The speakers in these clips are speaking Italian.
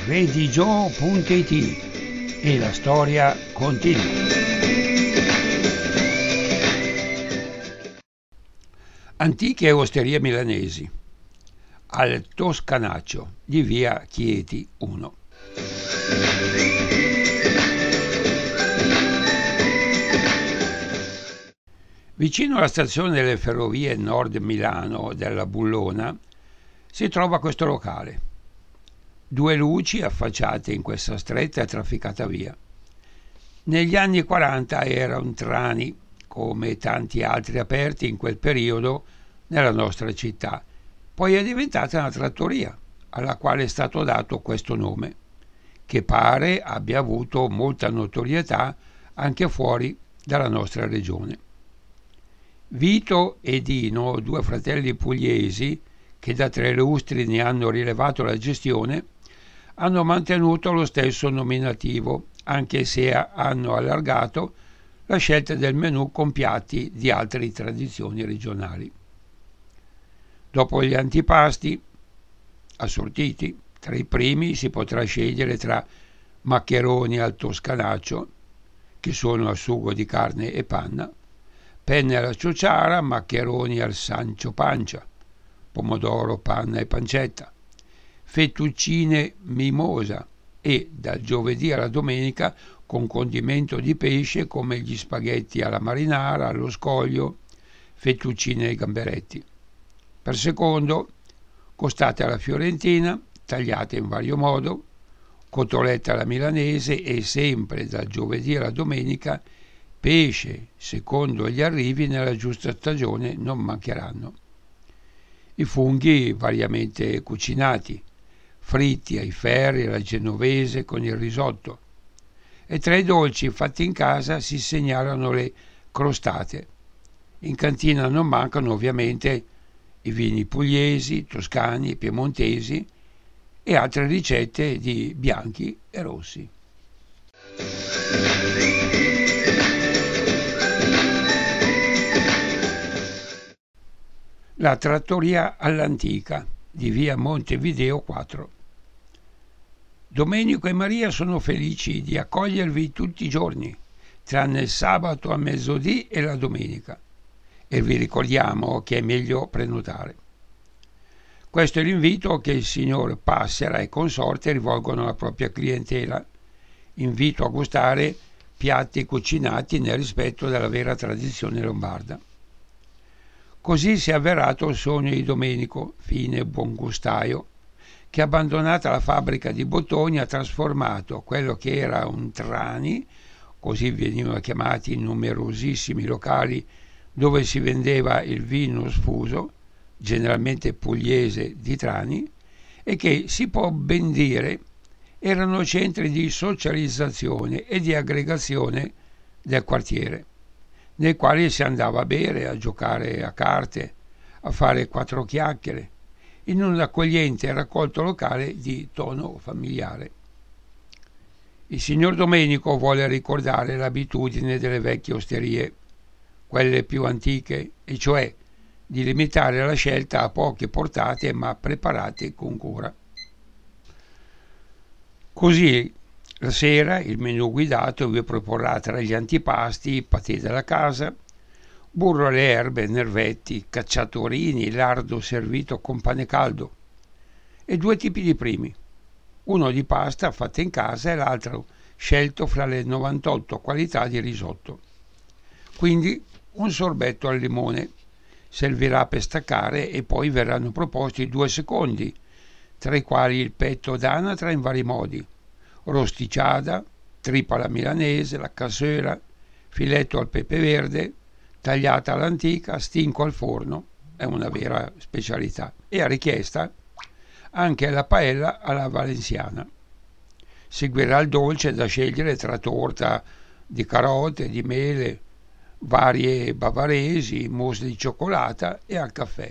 redigio.it e la storia continua. Antiche osterie milanesi al Toscanaccio di via Chieti 1. Vicino alla stazione delle ferrovie Nord Milano della Bullona si trova questo locale. 2 luci affacciate in questa stretta e trafficata via. Negli anni 40 era un Trani, come tanti altri aperti in quel periodo nella nostra città. Poi è diventata una trattoria, alla quale è stato dato questo nome, che pare abbia avuto molta notorietà anche fuori dalla nostra regione. Vito e Dino, 2 fratelli pugliesi che da 3 lustri ne hanno rilevato la gestione, hanno mantenuto lo stesso nominativo, anche se hanno allargato la scelta del menù con piatti di altre tradizioni regionali. Dopo gli antipasti assortiti, tra i primi si potrà scegliere tra maccheroni al toscanaccio, che sono a sugo di carne e panna, penne alla ciociara, maccheroni al sancio pancia, pomodoro, panna e pancetta, fettuccine mimosa e, dal giovedì alla domenica, con condimento di pesce come gli spaghetti alla marinara, allo scoglio, fettuccine e gamberetti. Per secondo, costate alla fiorentina, tagliate in vario modo, cotolette alla milanese e sempre dal giovedì alla domenica pesce, secondo gli arrivi nella giusta stagione, non mancheranno. I funghi variamente cucinati, fritti ai ferri alla genovese con il risotto. E tra i dolci fatti in casa si segnalano le crostate. In cantina non mancano ovviamente i vini pugliesi, toscani, piemontesi e altre ricette di bianchi e rossi. La trattoria all'antica di via Montevideo 4. Domenico e Maria sono felici di accogliervi tutti i giorni, tranne il sabato a mezzodì e la domenica, e vi ricordiamo che è meglio prenotare. Questo è l'invito che il signor Passera e consorte rivolgono alla propria clientela. Invito a gustare piatti cucinati nel rispetto della vera tradizione lombarda. Così si è avverato il sogno di Domenico, fine buongustaio, che abbandonata la fabbrica di bottoni ha trasformato quello che era un Trani, così venivano chiamati i numerosissimi locali dove si vendeva il vino sfuso, generalmente pugliese di Trani, e che si può ben dire erano centri di socializzazione e di aggregazione del quartiere, nei quali si andava a bere, a giocare a carte, a fare 4 chiacchiere, in un accogliente raccolto locale di tono familiare. Il signor Domenico vuole ricordare l'abitudine delle vecchie osterie, quelle più antiche, e cioè di limitare la scelta a poche portate ma preparate con cura. Così la sera il menù guidato vi proporrà tra gli antipasti patè della casa, burro alle erbe, nervetti, cacciatorini, lardo servito con pane caldo e 2 tipi di primi, uno di pasta fatta in casa e l'altro scelto fra le 98 qualità di risotto. Quindi un sorbetto al limone servirà per staccare e poi verranno proposti 2 secondi, tra i quali il petto d'anatra in vari modi, rosticciata, trippa alla milanese, la cassola, filetto al pepe verde, tagliata all'antica, stinco al forno, è una vera specialità, e a richiesta anche la paella alla valenziana. Seguirà il dolce da scegliere tra torta di carote, di mele, varie bavaresi, mousse di cioccolata e al caffè.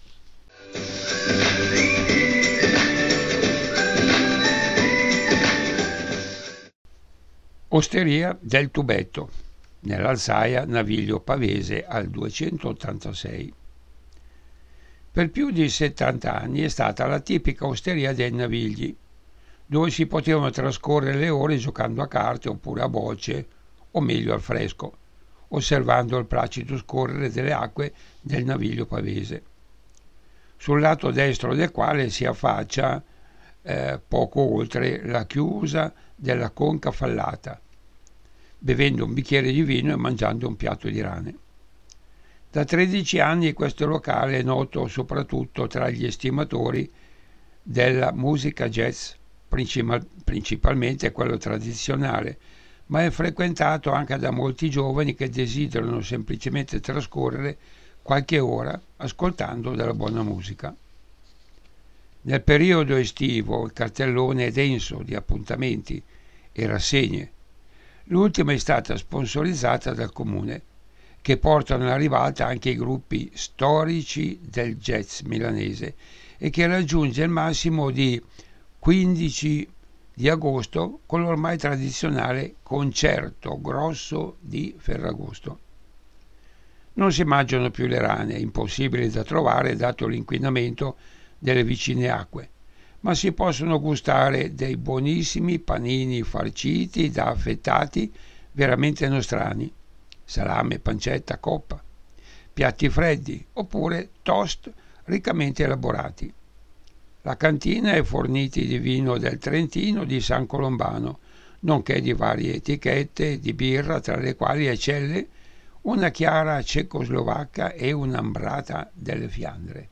Osteria del Tubetto, nell'Alzaia Naviglio Pavese al 286. Per più di 70 anni è stata la tipica osteria dei Navigli, dove si potevano trascorrere le ore giocando a carte oppure a bocce, o meglio al fresco, osservando il placido scorrere delle acque del Naviglio Pavese, sul lato destro del quale si affaccia poco oltre la chiusa della Conca Fallata, bevendo un bicchiere di vino e mangiando un piatto di rane. Da 13 anni questo locale è noto soprattutto tra gli estimatori della musica jazz, principalmente quello tradizionale, ma è frequentato anche da molti giovani che desiderano semplicemente trascorrere qualche ora ascoltando della buona musica. Nel periodo estivo il cartellone è denso di appuntamenti e rassegne. L'ultima è stata sponsorizzata dal comune, che portano alla ribalta anche i gruppi storici del jazz milanese e che raggiunge il massimo di 15 di agosto con l'ormai tradizionale concerto grosso di Ferragosto. Non si mangiano più le rane, impossibili da trovare dato l'inquinamento delle vicine acque, ma si possono gustare dei buonissimi panini farciti da affettati veramente nostrani, salame, pancetta, coppa, piatti freddi oppure toast riccamente elaborati. La cantina è fornita di vino del Trentino di San Colombano, nonché di varie etichette di birra, tra le quali eccelle una chiara cecoslovacca e un'ambrata delle Fiandre.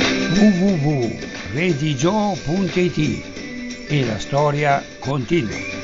www.redigio.it e la storia continua.